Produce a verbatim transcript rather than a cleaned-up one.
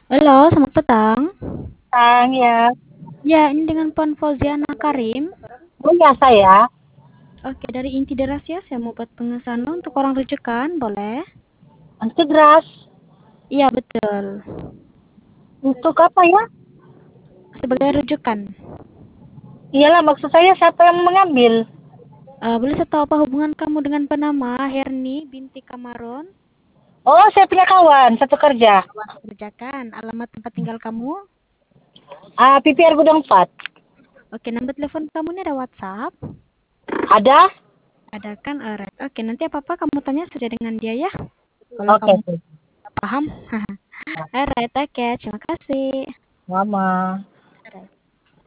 Halo, selamat petang. Tang ya. Ya, ini dengan Puan Fauziana Karim. Oh ya saya. Oke, dari Inti Deras ya, saya mau buat pengesahan untuk orang rujukan, boleh? Anti deras. Iya, betul. Untuk apa ya? Sebagai rujukan. Iyalah maksud saya siapa yang mengambil? Eh, boleh saya tahu apa hubungan kamu dengan penama Herni binti Kamaron? Oh saya punya kawan satu kerja. Kawan kerjakan. Alamat tempat tinggal kamu? Ah P P R Gudang empat. Oke, nomor telepon kamu ini ada WhatsApp? Ada? Ada kan? Alright. Oke, nanti apa-apa kamu tanya saja dengan dia ya. Kalau Oke. kamu paham. Alright, oke. Terima kasih. Mama.